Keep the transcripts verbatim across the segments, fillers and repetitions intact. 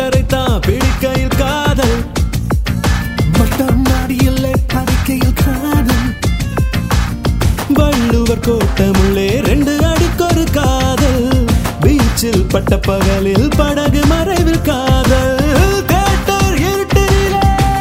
பட்டரைத்தான் பிடிக்கையில் காதல் மட்டம் நாடியில் படிக்கையில் காதல் வள்ளுவர் கோட்டமுள்ளே ரெண்டு அடிக்கொரு காதல் பீச்சில் பட்ட பகலில் படகு மறைவில் காதல் தேட்டர் இருட்டிலே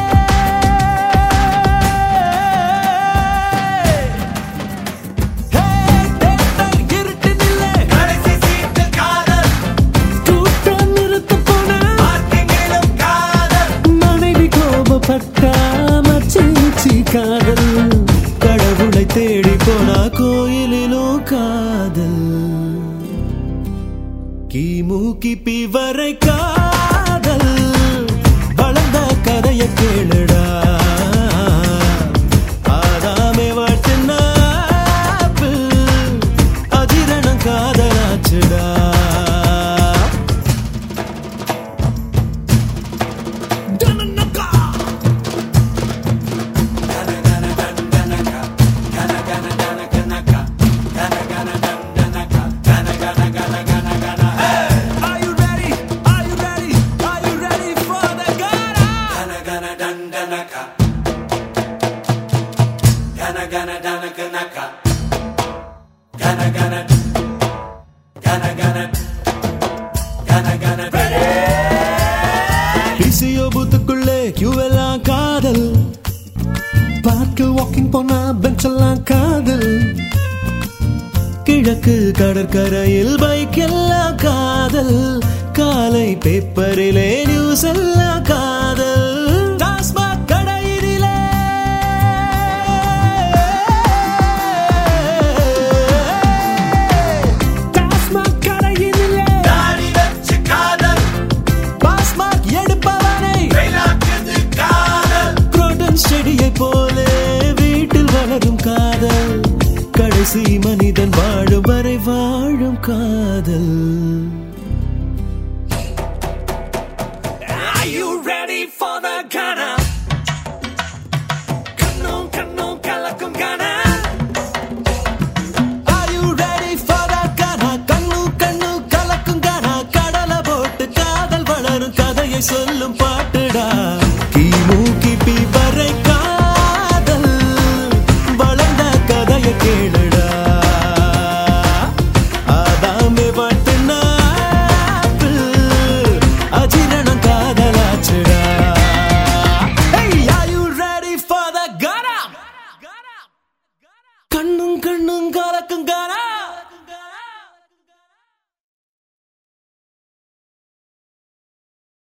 தேட்டர் இருட்டிலே கடைசி சீட்டில் காதல் கூட்டம் நிறுத்த போன பார்க்கிங்கிலும் காதல் மனைவி கோபப்பட்டா மச்சி காதல் கடவுளை தேடி போனா கோயிலிலும் காதல் கிமு கிபி வரை காதல் வளர்ந்த கதைய கேளுடா ஆதாமே வாழ்த்தின அதிரணம் காதலாச்சுடா Gana gana gana gana gana gana gana gana gana பிசியோ பூத்துக்குள்ளே கியூவெல்லாம் காதல் பார்க்கில் வாக்கிங் போனா பெஞ்செல்லாம் காதல் கிழக்கு கடற்கரையில் பைக் எல்லாம் காதல் காலை பேப்பரிலே நியூஸ் எல்லாம் காதல் டாஸ்மாக் கடையிலே செடியை போல வீட்டில் வளரும் காதல் கடைசி மனிதன் வாழும் வரை வாழும் காதல் Are you ready for the Ghana? கண்ணும் கண்ணும் கலக்கும் Ghana Are you ready for the Ghana? கண்ணும் கண்ணும் கலக்கும் Ghana கடலை போட்டு காதல் வளரும் கதையை சொல்லும் பாட்டுடா கிமு கிபி வரை காதல் வளர்ந்த கதைய கேளுடா ஆதாமே வாழ்த்தின அஜிரணம் காதலாச்சுடா Hey, are you ready for the Ghana? கண்ணும் கண்ணும்